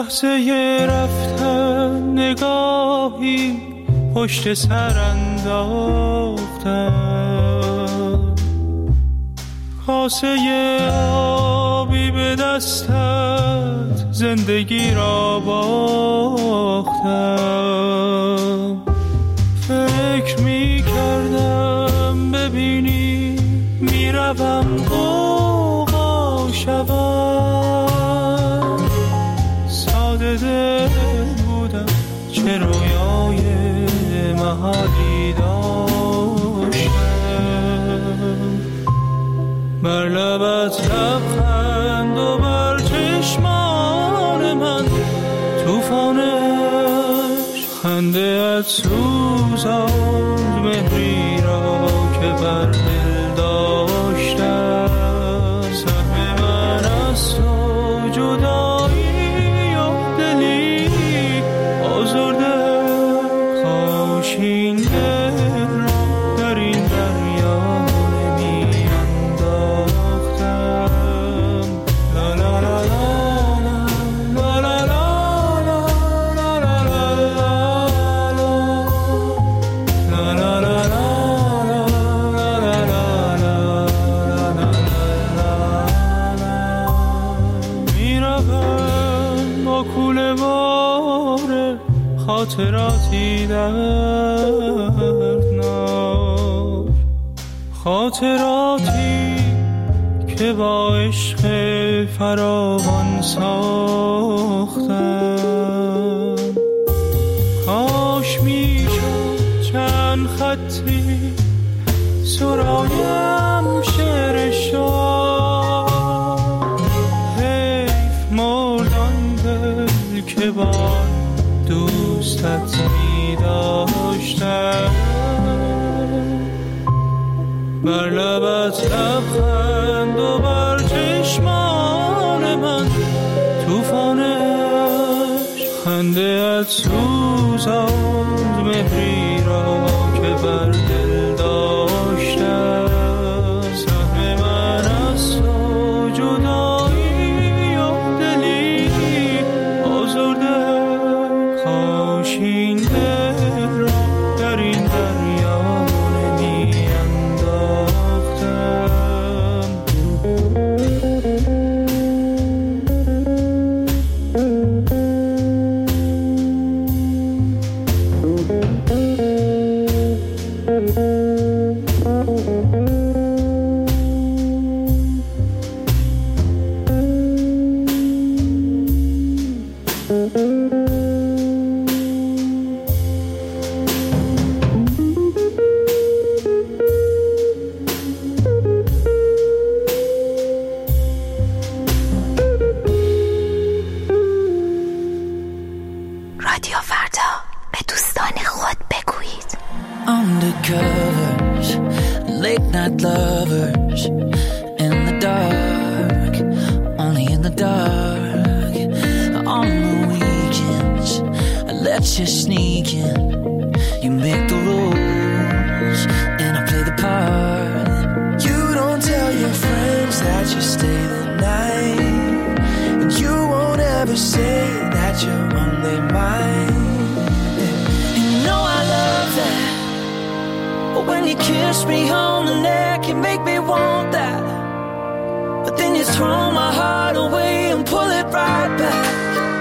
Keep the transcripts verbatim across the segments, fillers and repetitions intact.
لحظه رفتن نگاهی پشت سر انداختم، کاسه آبی به دستت زندگی را باختم. فکر می کردم ببینی میروم غوغا شوم، ساده دل بودم چه رویای محالی داشتم. بر لبت لبخند و بر چشمان من توفانش، خنده ات سوزاند مهری را که بر دل داشتم. سهم من از تو جدایی و دلی آزرده، کاش این دل را در این دریا نمی انداختم. لا لا لا لا لا لا لا لا لا لا خاطراتی دردناک، خاطراتی که با عشق فراوان ساختم. کاش میشد چند خطی سرایم شعر شاه، حیف مردان دل که با دوستت می داشتم. بر لبت لبخند و بر چشمان من توفانش، خنده ات سوزاند مهری را که بر دل داشتم. سهم من از تو جدایی و دلی آزرده، کاش این دل را در این دریا نمی انداختم. Undercovers, late night lovers, in the dark, only in the dark. On the weekends, I let you sneak in. You make the rules, and I play the part. You don't tell your friends that you stay the night, and you won't ever say that you're on their mind. And you know I love that. When you kiss me on the neck, you make me want that. But then you throw my heart away and pull it right back.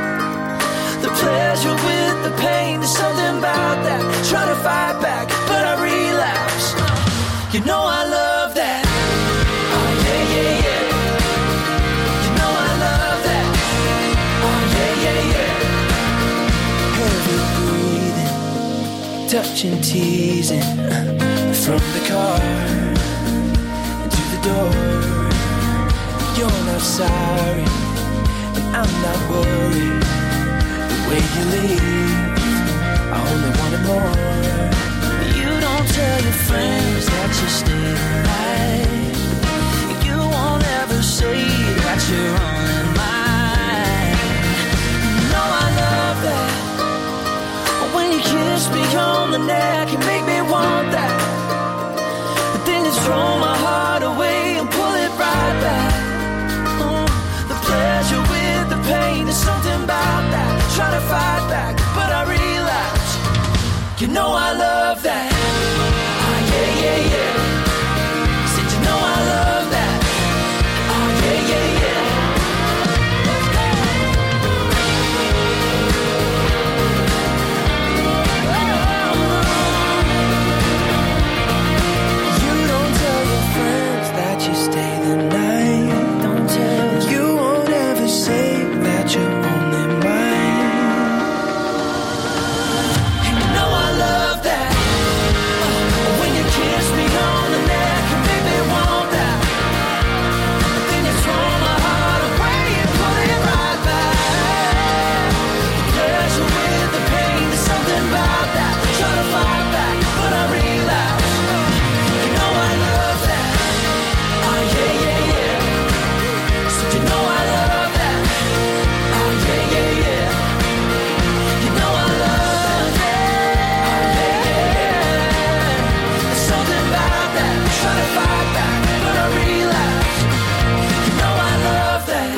The pleasure with the pain, there's something about that. Try to fight back, but I relapse. You know I love that. Oh yeah, yeah, yeah. You know I love that. Oh yeah, yeah, yeah. Heavy breathing, touching, teasing, from the car to the door. You're not sorry, and I'm not worried. The way you leave, I only wanted more. You don't tell your friends that you stay the night. You won't ever say that you're on their mind. You know I love that. When you kiss me on the neck, you make me want that. Throw my heart away and pull it right back. Mm, the pleasure with the pain, there's something about that. know I love that. Oh yeah, yeah, yeah. Said you know I love that. Oh yeah, yeah, yeah. You don't tell your friends that you stay the night. Don't tell. You won't ever say that you're only mine. And you know I love that. Oh, when you kiss me on the neck and make me want that. Then you throw my heart away and put it right back. The pleasure with the pain, there's something about that. Try to fight back, but I relapse. You know I love that. Oh yeah, yeah, yeah. So you know I love that. Oh yeah, yeah, yeah. You know I love that. Oh yeah, yeah, yeah. There's something about that. Try to fight back, but I relapse. You know I love that.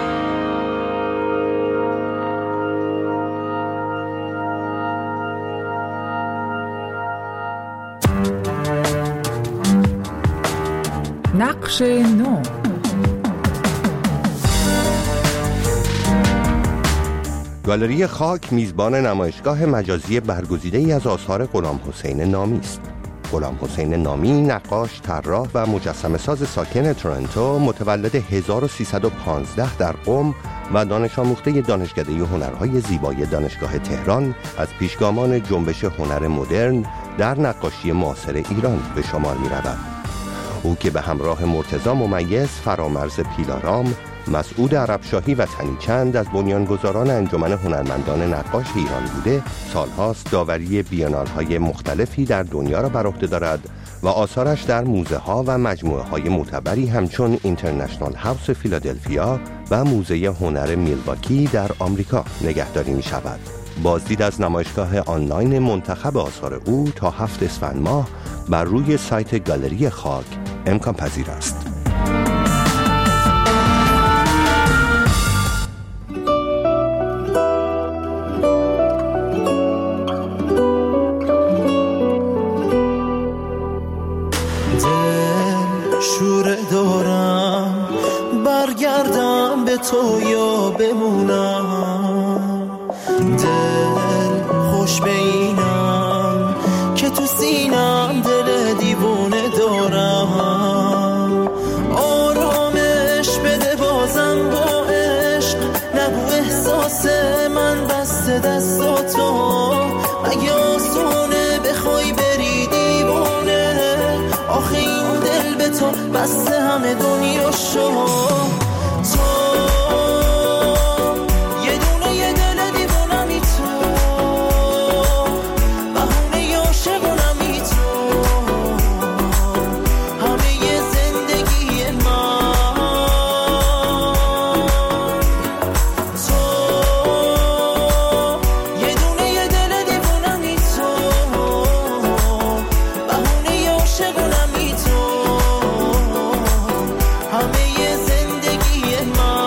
نقش نو. گالری خاک میزبان نمایشگاه مجازی برگزیده‌ای از آثار غلام حسین نامی است. غلام حسین نامی نقاش، طراح و مجسمه‌ساز ساکن تورنتو، متولد هزار و سیصد و پانزده در قم و دانش آموخته دانشکده هنرهای زیبای دانشگاه تهران، از پیشگامان جنبش هنر مدرن در نقاشی معاصر ایران به شمار می‌رود. او که به همراه مرتضی ممیز، فرامرز پیلارام، مسعود عربشاهی و تنیچند از بنیانگذاران انجمن هنرمندان نقاش ایران بوده، سالهاست داوری بیانال‌های مختلفی در دنیا را بر عهده دارد و آثارش در موزه ها و مجموعه های معتبری همچون اینترنشنال هاوس فیلادلفیا و موزه هنر میلواکی در آمریکا نگهداری می شود. بازدید از نمایشگاه آنلاین منتخب آثار او تا هفت اسفند ماه بر روی سایت گالری خاک امکان پذیر است. شوره دارم برگردم به تو یا بمونم، دل خوش به اینم که تو سینم دل دیوونه دارم. آرامش بده بازم با عشق، نگو احساس من بسته دستاتو، اگه آسونه بخوای بری دیوونه، آخه این دل به تو بسته همه دنیا شو. تو یه دونه یه دل دیوونمی تو، بهونه عاشقونمی تو، همه یه زندگی من. تو یه دونه یه دل دیوونمی تو، بهونه عاشقونمی تو، همه یه زندگی من.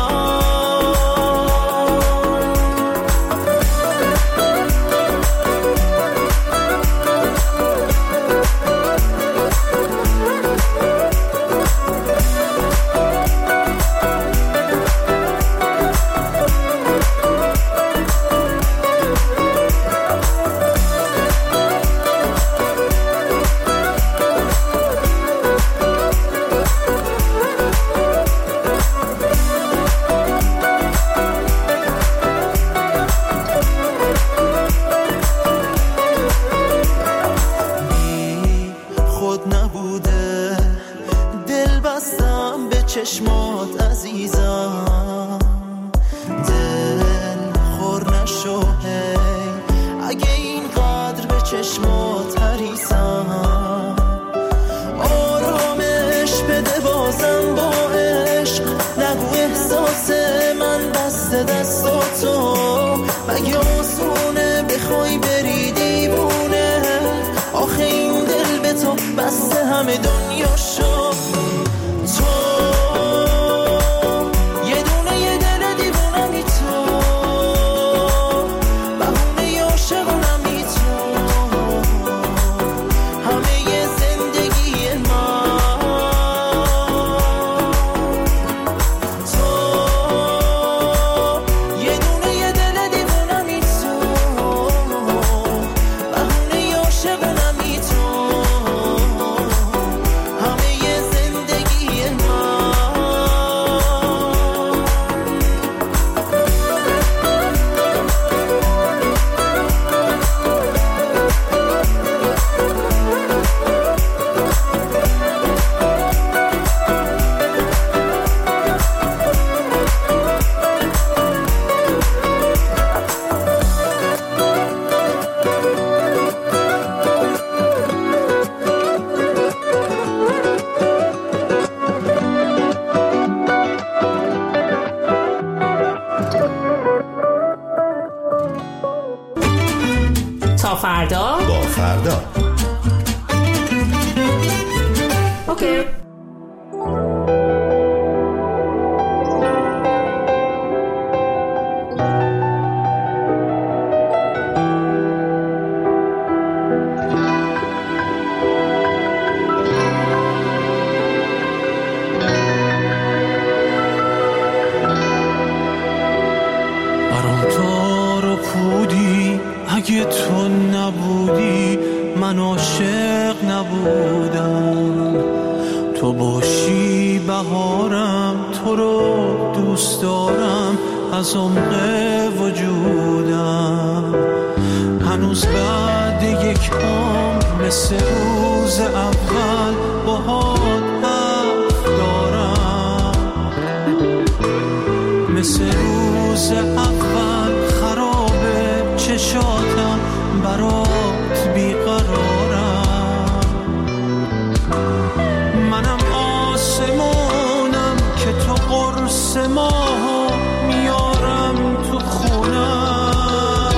خود نبوده دل بستم به چشمات عزیزم، دل خور نشو هی اگه اینقدر به چشمات حریصم. آرامش بده بازم با عشق، نگو احساس من بسته دستاتو، مگه آسونه بخوای بری دیوونه، آخه این دل به تو بسته همه دنیا شو. تو یه دونه یه دل دیوونمی تو، بهونه عاشقونمی تو، فردا با فردا. اوکی. اگه تو نبودی من عاشق نبودم، تو باشی بهارم، تو رو دوست دارم از عمق وجودم. هنوز بعد یک عمر مثل روز اول باهات حرف دارم، مثل روز اول خرابه چشاتم برات بیقرارم. منم آسمونم که تو قرص ماهو میارم تو خونم.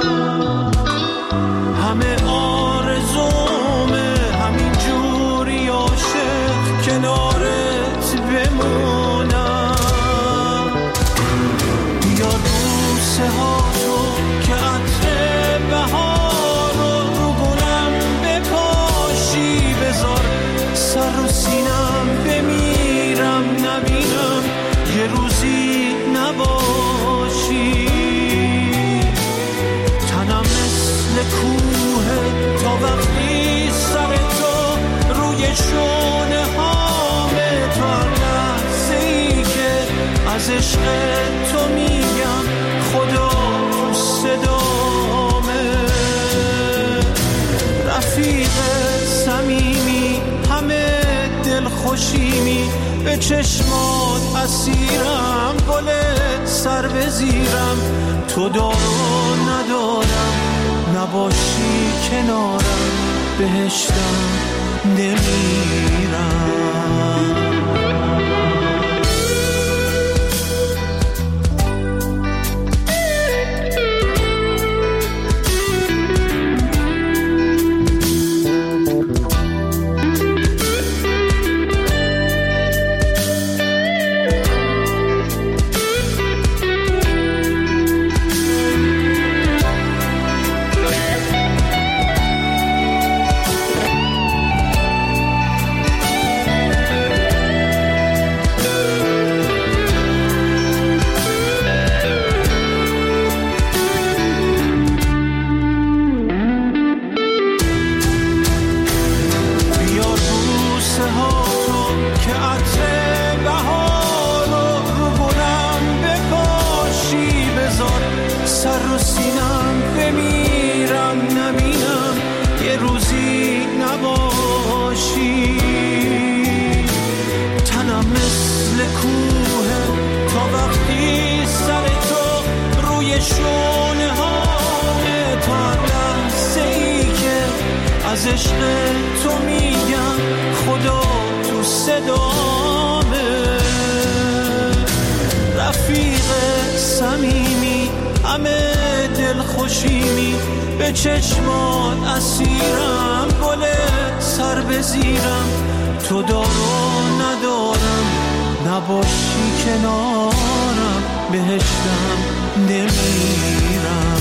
همه آرزومه همین جوری عاشق کنارت بمونم. یا بوسه ها تو که عطر بهار رو گلم بپاشی، بذار سر رو سینم بمیرم نبینم یه روزی نباشی. تنم مثل کوه تا وقتی سر تو روی شونه هامه، تو هر لحظه ای که از عشق تو میگم خدا تو صدامه. رفیق صمیمی همه دل خوشیمی، به چشمات اسیرم گل سر بزیرم. تو دارو ندارم نباشی کنارم، بهشتم نمیرم. از عشق تو میگم خدا تو صدامه. رفیق صمیمی همه دل خوشیمی، به چشمات اسیرم گل سر بزیرم. تو دارو ندارم نباشی کنارم، بهشتم نمیرم.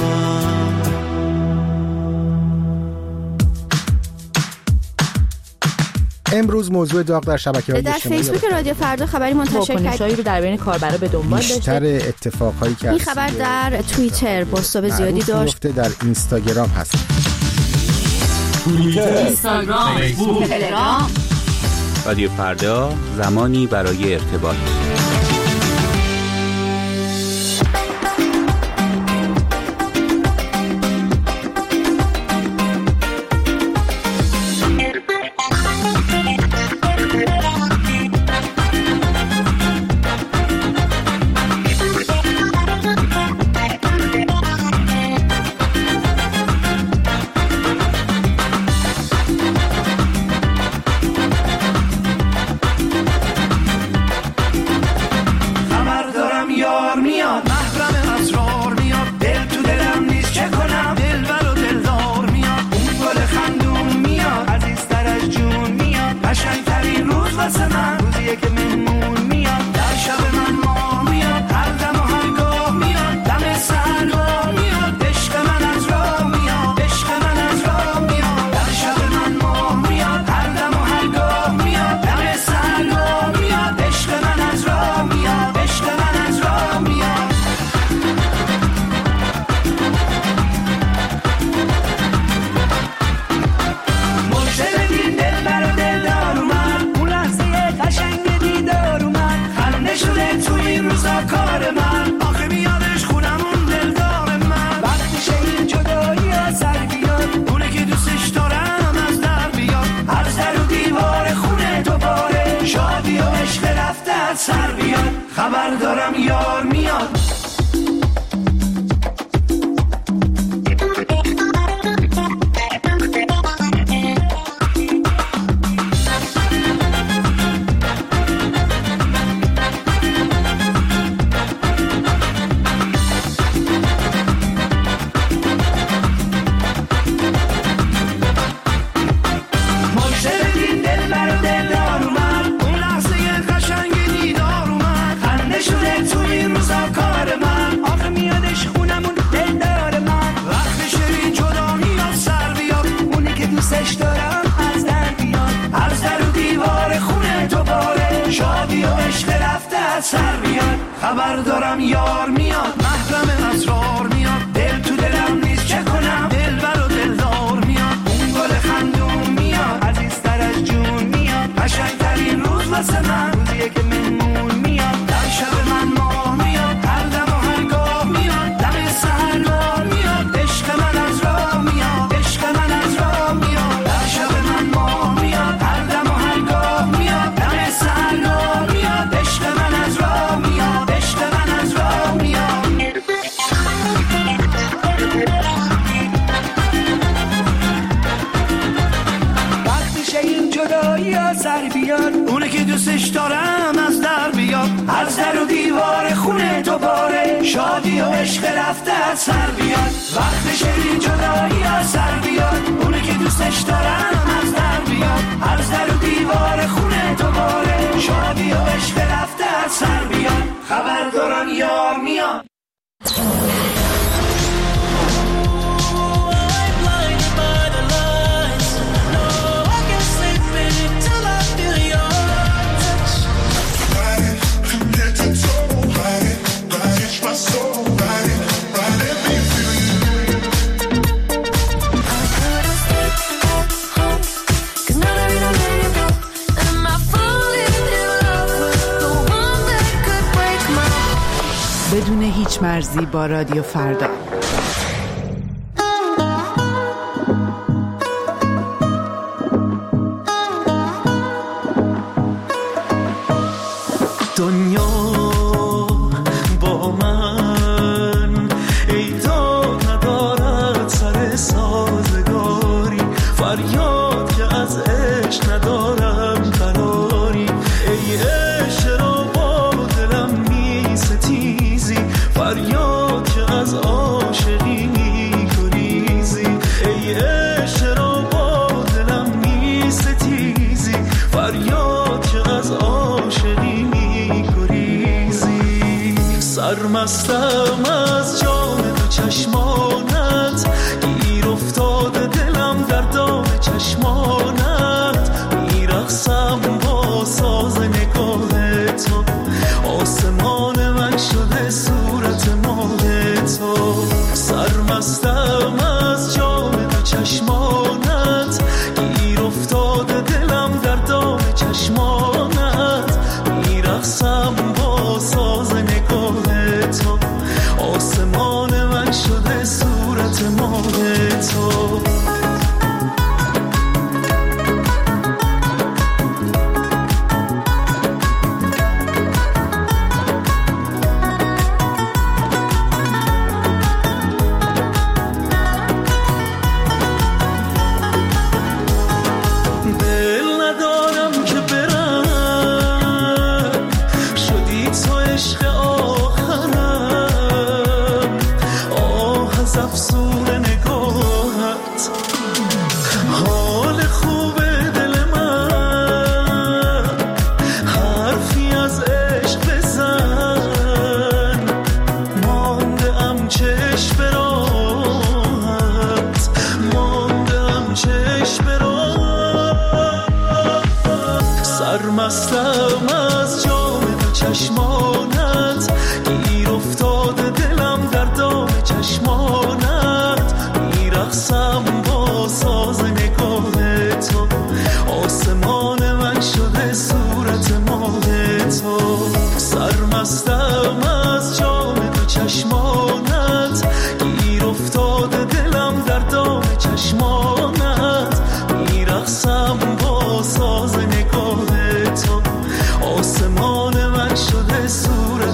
امروز موضوع داغ در شبکه‌های اجتماعی در فیسبوک رادیو فردا خبری منتشر کرد رو در بین کاربرا به دنبال داشته. بیشتر اتفاقهایی که این خبر در توییتر بازتاب زیادی داشت، در اینستاگرام هست. توییتر، اینستاگرام، فیسبوک، تلگرام. رادیو فردا، زمانی برای ارتباط. خبر دارم یار میاد. سر بیاد خبر دارم یار میاد، محرم اسرار میاد، دل تو دلم نیست چه کنم، دل بر و دلدار میاد، اون گل خندون میاد، عزیزتر از جون میاد، قشنگترین روز واسه من روزیه که مهمون میاد، در شب من ماه میاد، هر دم و هر گاه میاد، دم سحرگاه میاد، عشق من از راه میاد، عشق من از راه میاد، در شب من ماه میاد، هر دم و هر گاه میاد، دم سحرگاه میاد، عشق من از راه میاد، عشق من از راه میاد. وقتی شه این جدایی ها سر بیاد، اونه که دوستش دارم از در بیاد، از در و دیوار خونه تو پاره، شادی و عشق رفته از سر بیاد. وقتی شه این جدایی ها سر بیاد، اونه که دوستش دارم از در بیاد، از در و دیوار خونه تو پاره، شادی و عشق رفته از سر بیاد، خبر دارم یار میاد. بدون هیچ مرزی با رادیو فردا. دنیا با من ای داد ندارد سر سازگاری، فریاد که از عشق ندارم قراری، ای عشق را با دلم می ستیزی، فریاد که از عاشقی می گریزی، ای عشق را با دلم می ستیزی، فریاد که از عاشقی می گریزی. سرمستم از جام دو چشمانت، گیر افتاده دلم در دام چشمانت، میرقصم با ساز نگاه تو، آسمان من شده صورت ماه تو. سرمستم از جام دو چشمانت، گیر افتاده دلم در دام چشمانت، میرقصم با ساز نگاه تو، آسمان من شده صورت ماه تو. سرمستم از جام دو چشمانت، گیر افتاده دلم در دام چشمانت، میرقصم با ساز نگاه تو، آسمان من شده صورت ماه تو. سرمستم از جام دو چشمانت، گیر افتاده دلم در دام چشمانت، میرقصم با ساز نگاه تو، آسمان من شده صورت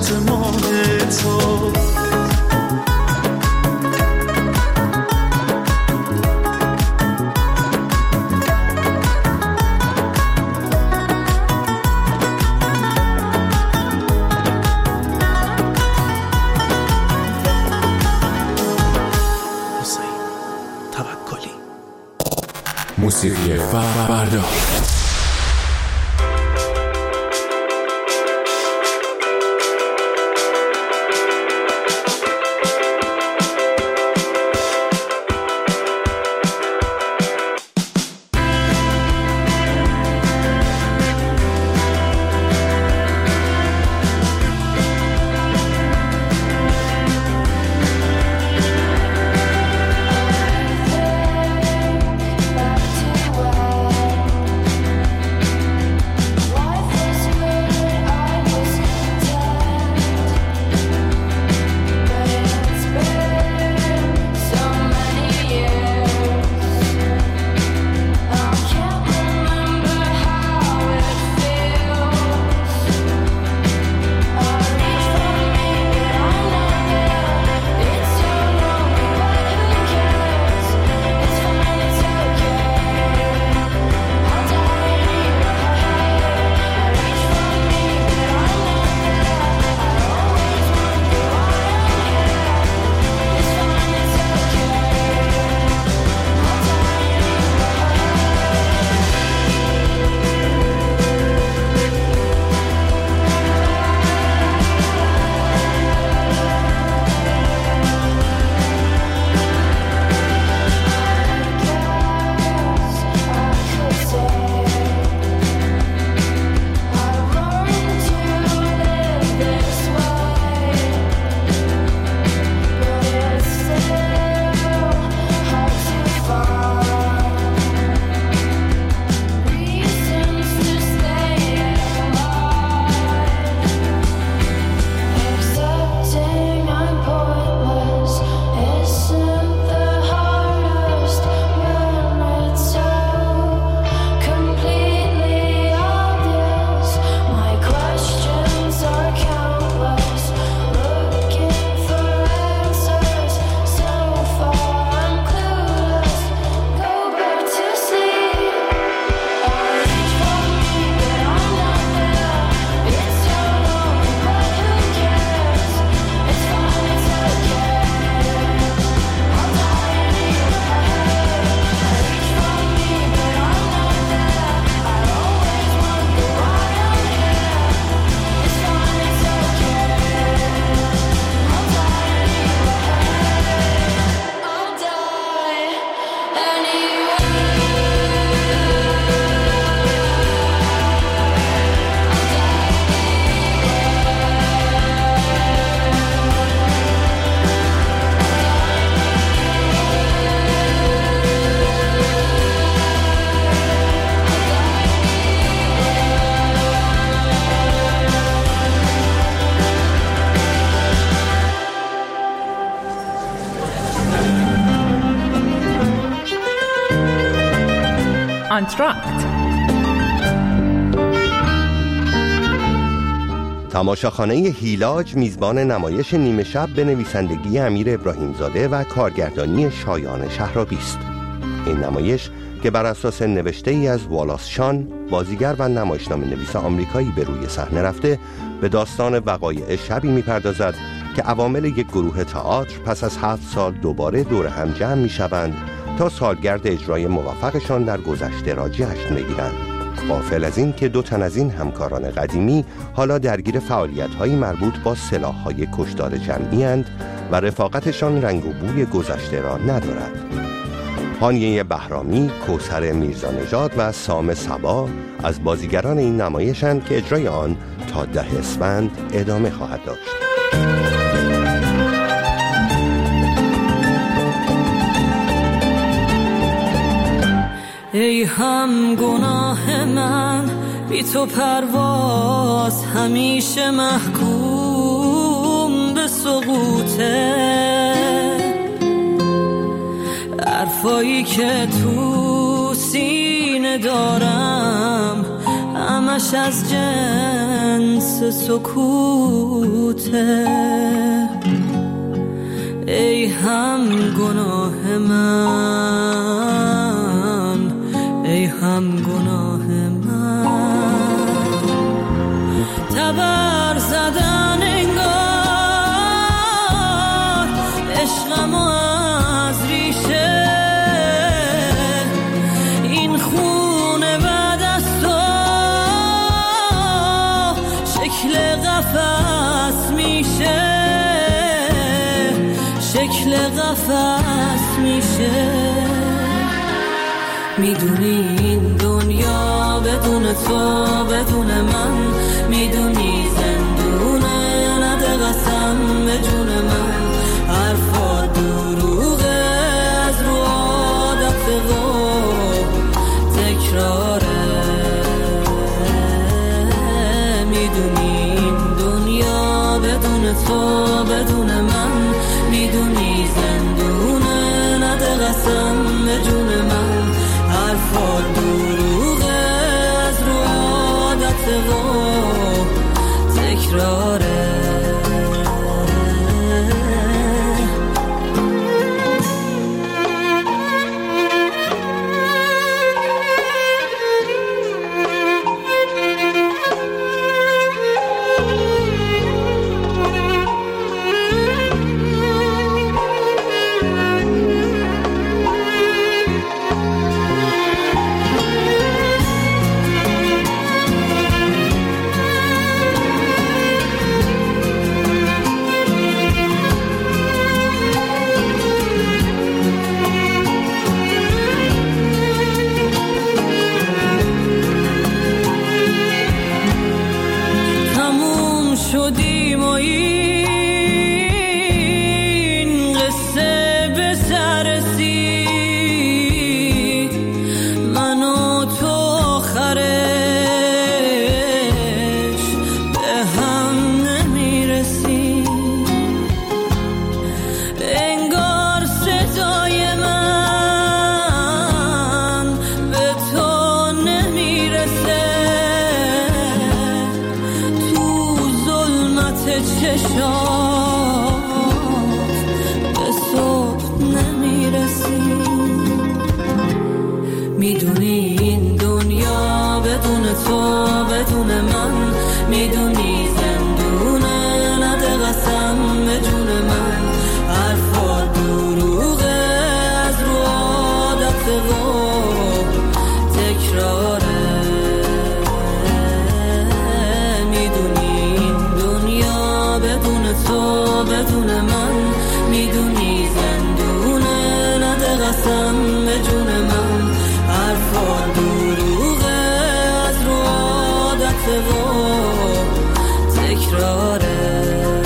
موسیقی فردا. آنتراکت. تماشاخانه هیلاج میزبان نمایش نیمه شب به نویسندگی امیر ابراهیمزاده و کارگردانی شایان شهرابی است. این نمایش که بر اساس نوشته ای از والاس شان، بازیگر و نمایشنامه نویس آمریکایی به روی صحنه رفته، به داستان وقایع شبی میپردازد که عوامل یک گروه تئاتر پس از هفت سال دوباره دور هم جمع میشوند تا سالگرد اجرای موفقشان در گذشته را جشن بگیرند. غافل از این که دو تن از این همکاران قدیمی حالا درگیر فعالیت‌های مربوط با سلاح‌های کشتار جمعی اند و رفاقتشان رنگ و بوی گذشته را ندارد. هانیه بهرامی، کوثر میرزانژاد و سام صبا از بازیگران این نمایشند که اجرای آن تا ده اسفند ادامه خواهد داشت. ای هم گناه من بی تو پرواز همیشه محکوم به سقوطه، حرفایی که تو سینه دارم همش از جنس سکوته. ای هم گناه من، ای هم گناه من، تبر زدن انگار عشقمو از ریشه، این میشه، شکل قفس میشه. میدونی این دنیا بدون تو بدون من، میدونی زندونه نده قسم به جون من. حرفا دروغه از رو عادت و تکراره. میدونی این دنیا بدون تو بدون من، میدونی زندونه نده قسم به جون من. حرفا دروغه از رو عادت و تکراره. میدونی این دنیا بدون تو بدون من، میدونی زندونه نده قسم به جون من. حرفا دروغه از رو عادت و تکراره. میدونی این دنیا بدون تو بدون من، میدونی زندونه نده قسم به جون من. حرفا دروغه از رو عادت و تکراره.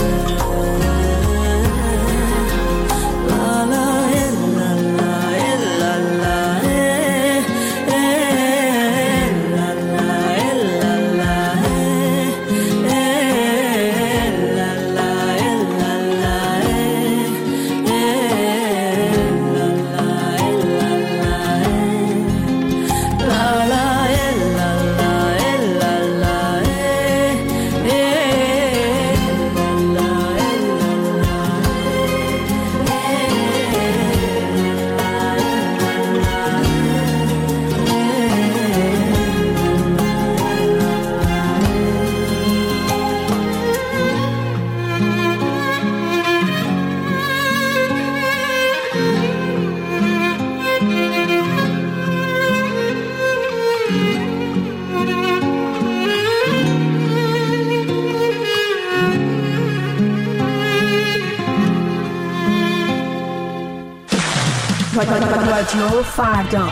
رادیو فردا.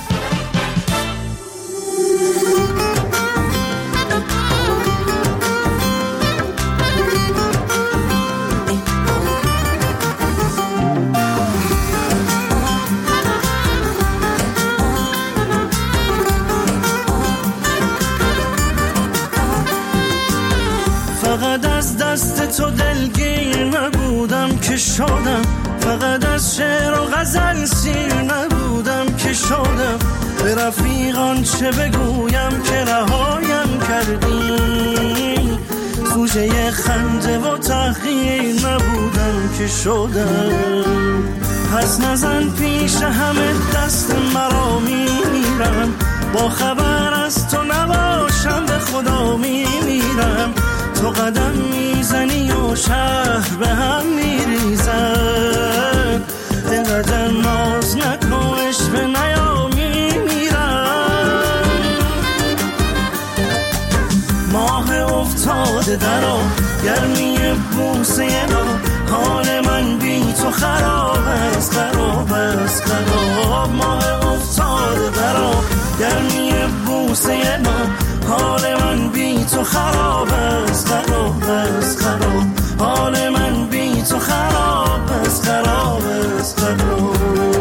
فقط از دست تو دلگیر نبودم که شدم، فقط از شعر و غزل سیر نبودم که شدم. به رفیقان چه بگویم که رهایم کردی، سوژه خنده و تحقیر نبودم که شدم. پس نزن پیش همه دست مرا میمیرم، با خبر از تو نباشم به خدا میمیرم. تو قدم میزنی و شهر به هم میریزن، اینقدر ناز نکن عشق نیا میمیرم. ماه افتاده درا گرمی بوسه نا حال من بی تو خراب است خراب است خراب ماه افتاده درا گرمی بوسه نا حال من بی تو خراب است خراب است خراب حال من بی تو خراب است خراب است خراب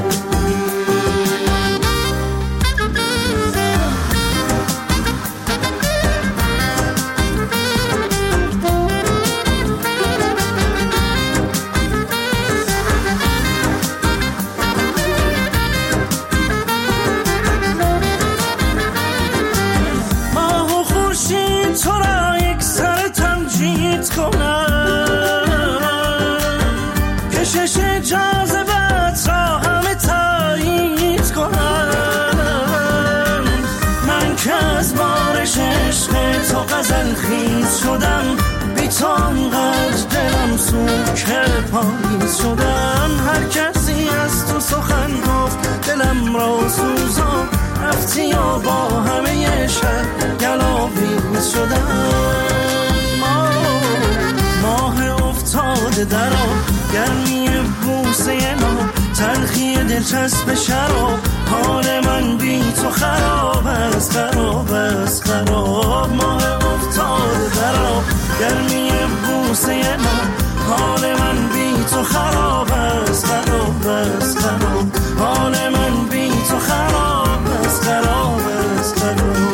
کشش جاذبت را همه تایید کنم من که از بارش عشق تو غزل خیز شدم بی تو انقدر دلم سوک پاییز شدم هر کسی از تو سخن گفت دلم را سوزان رفتی و با همه شهر گلاویز شدم ماه افتاده درا گرمی بوسه نا تلخی دلچسب شراب حال من بی تو خراب است خراب است خراب ماه افتاده درا گرمی بوسه نا حال من بی تو خراب است خراب است خراب حال من بی تو خراب است خراب است خراب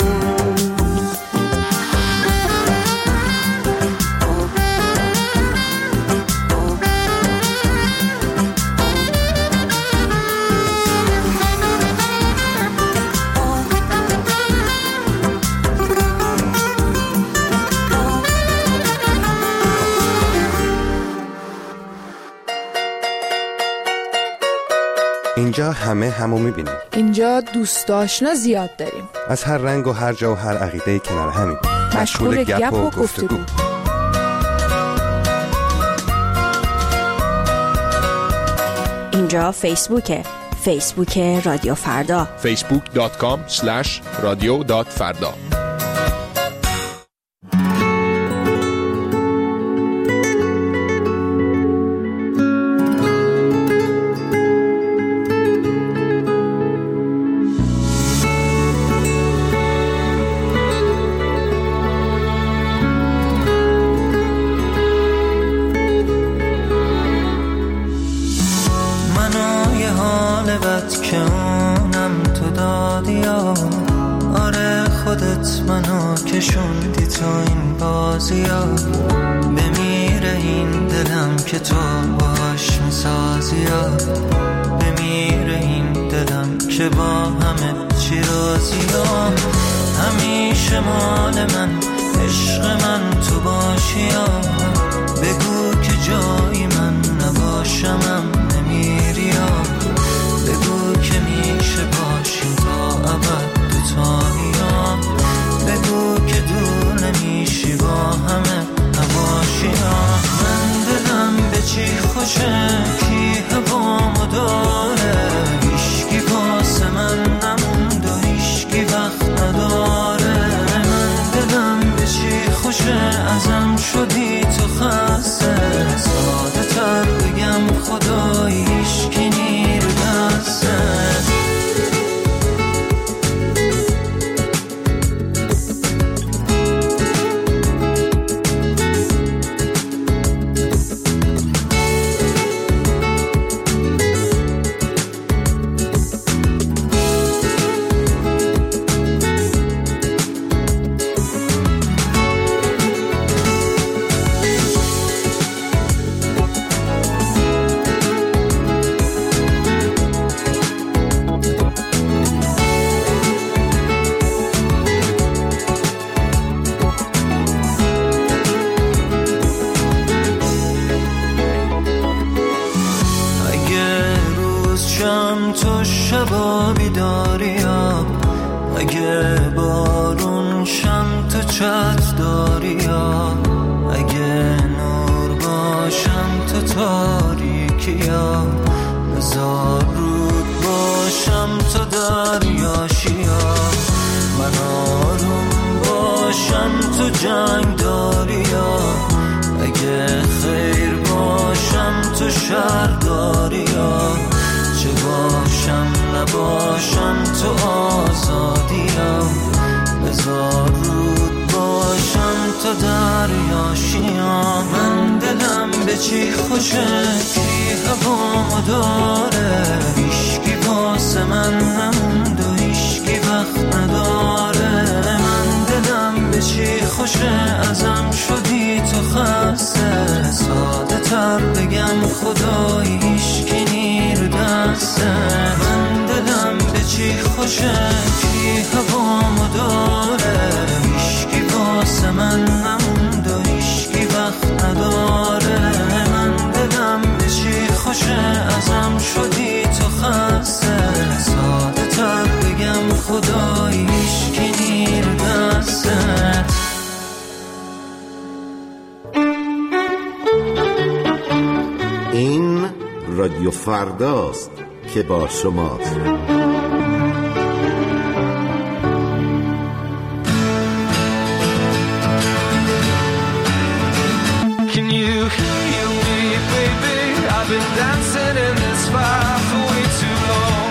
اینجا همه همو میبینیم. اینجا دوست آشنا زیاد داریم. از هر رنگ و هر جا و هر عقیده کنار همین. مشغول گپ و گفتگو. اینجا فیسبوکه. فیسبوک رادیو فردا. فیسبوک دات کام اسلش رادیو دات فردا. جنگ دار شهرداری ها، چه باشم نباشم تو آزادی ها، بذار رود باشم تو دریاشی ها. من دلم به چی خوشه کی هوا داره، هیشکی واسه من نموند و هیشکی وقت نداره. من دلم به چی خوشه ازم شدی تو خسته، ساده تر بگم خدایی هیشکی نیر دسته. من دلم به چی خوشه کی هوا داره، هیشکی واسه من نموند و هیشکی وقت نداره. من دلم به چی خوشه ازم شدی تو خسته، ساده تر بگم خدایی هیشکی نیر دسته. این رادیو فرداست که با شماست. Can you hear me, baby? I've been dancing in this fire for way too long.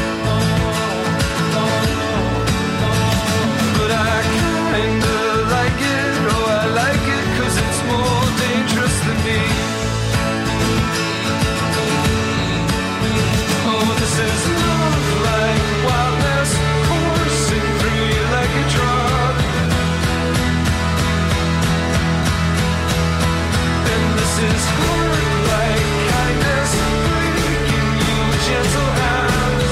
But I kinda like it, oh I like it, cause it's more dangerous than me. Oh, this is love like wildness, coursing through you like a drug. And this is heart like kindness, breaking you gentle hands.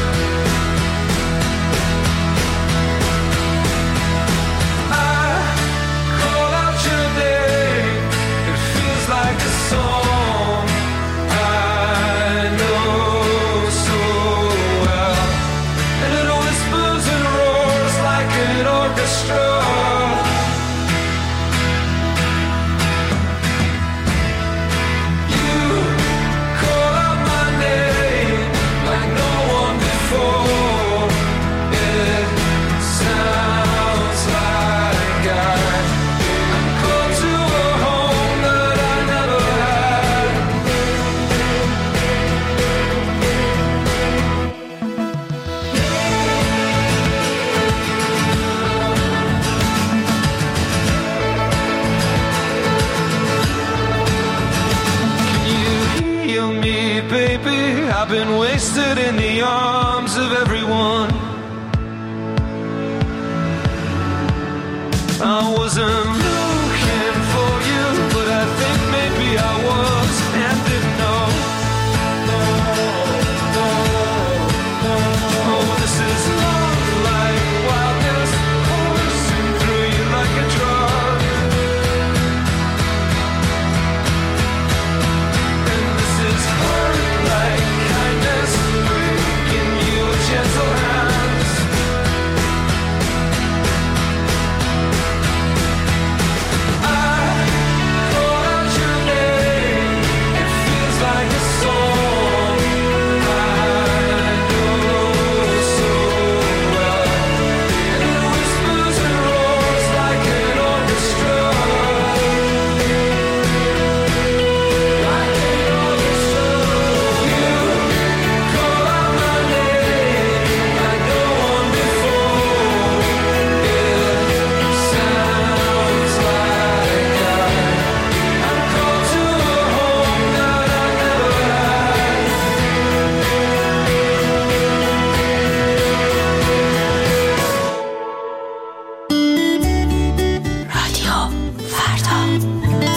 I call out your name, it feels like a song I know so well, and it whispers and roars like an orchestra. You call out my name like no one before. It sounds like I, I'm called to a home that I never had. Can you heal me, baby? I've been wasted in the arms of everyone. I wasn't looking for you, but I think maybe I was and didn't know. Oh, this is love like wildness, coursing through you like a drug. And this is heart like kindness, breaking you gentle hands. I call out your name, it feels like a song I know so well, and it whispers and roars like an orchestra. Like an orchestra. You call out my name like no one before. It sounds like I, I'm called to a home that I never had. رادیو فردا.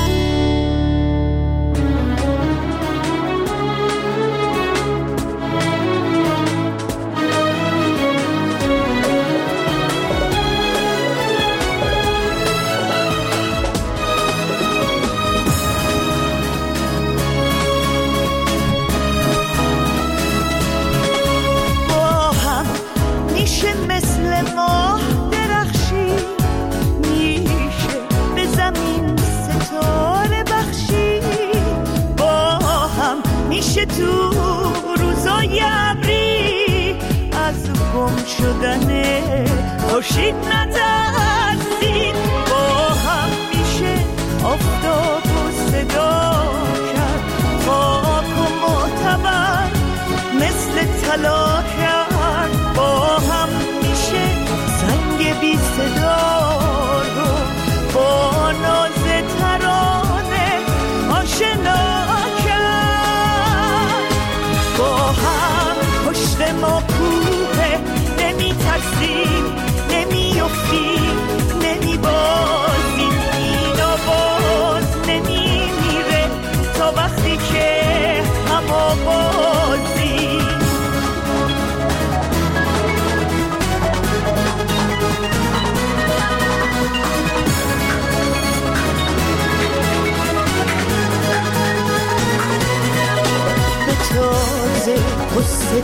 با هم میشه مثل ماه درخشی، میشه به زمین ستاره بخشی. با هم میشه تو روزای ابری از گم شدن خورشید نترسید. با هم میشه آفتاب و صدا کرد.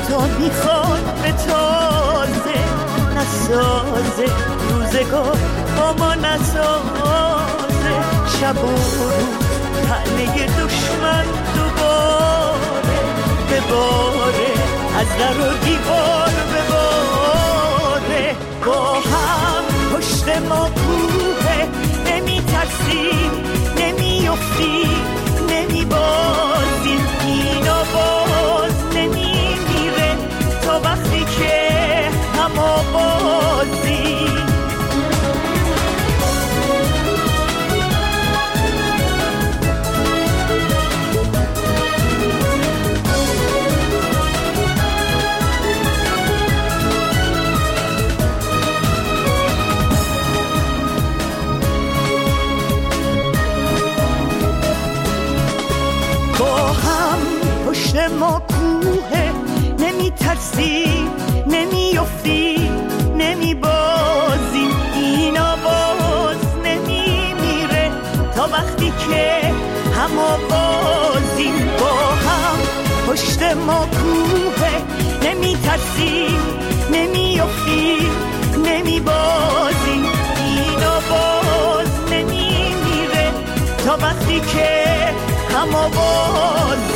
تا میخواد به تازه نسازه روزگار با ما نسازه شب و روز تنه دشمن دوباره بباره از در و دیوار بباره با هم پشت ما کوه نمی ترسیم نمی افتیم نمی بازیم این آواز نمی میره تا وقتی که هم آوازیم پشت ما کوه نمی ترسیم نمی افتیم نمی بازیم این آواز نمی میره تا وقتی که هم آوازیم با هم پشت ما کوه نمی ترسیم نمی افتیم نمی بازیم این آواز نمی میره تا وقتی که هم آوازیم